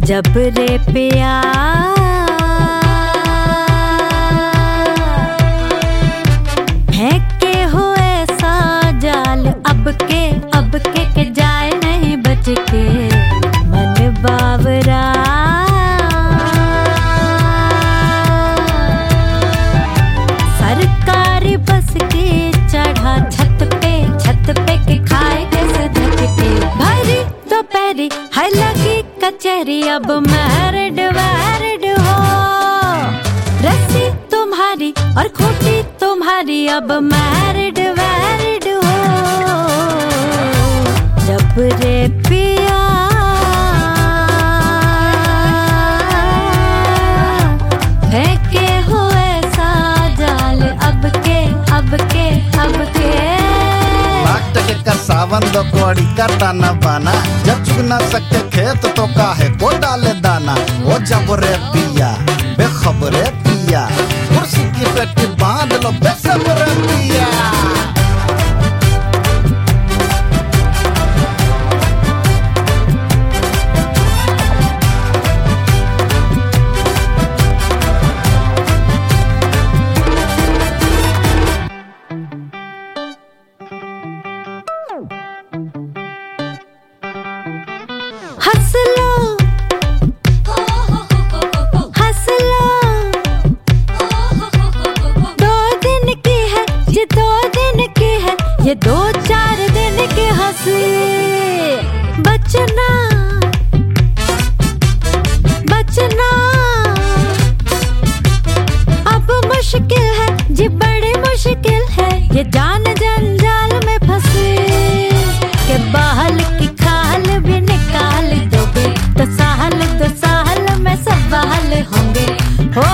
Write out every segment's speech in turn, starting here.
जब रे पिया फेंके हुए सा जाल अब के जाए नहीं बच के मन बावरा सरकारी बस के चढ़ा छत पे के खाए कैसे धचके भारी दोपहरी है लगी कचहरी अब मैरिड हो रस्सी तुम्हारी और खोटी तुम्हारी अब मैरिड हो जब रे पिया फेंके हुए सा जाल अब के का सावन दो कोड़ी का ताना बाना जब चुग ना सकते खेत तो काहे को डाले दाना वो जब रे पिया बेखबरे पिया कुर्सी की पेटी बांध लो बेसब्रे पिया हंस लो दो दिन की है ये 2-4 दिन की हंसी बचना अब मुश्किल है जी बड़ी मुश्किल है ये जान जंजाल में फंसी के बहल की खाल भी निकाल दोगे तो साल में सब बहाल होंगे हो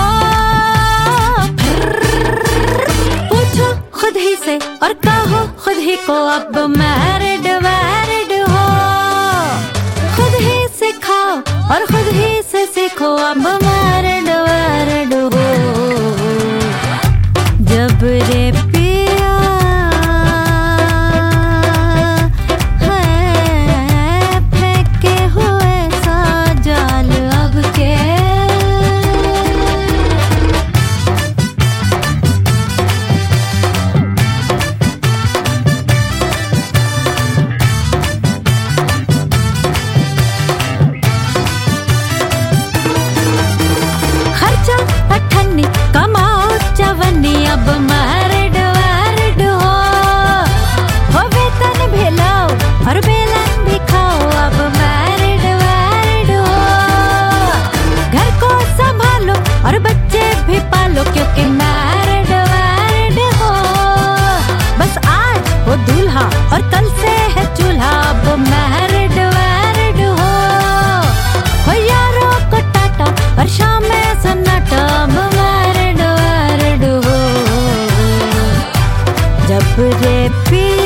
पूछो खुद ही से और कहो खुद ही को अब मैरिड हो खुद ही से खाओ और खुद ही से सीखो अब मैरिड हो जब रे पिया कमाओ चवन्नी अब मैरिड हो वेतन भी लाओ और बेलन भी खाओ अब मैरिड हो घर को संभालो और बच्चे भी पालो क्योंकि मैरिड हो बस आज हो दूल्हा और कल से है चूल्हा अब मैरिड हो यारों को टाटा और शाम में सन्नाटा जब रे पिया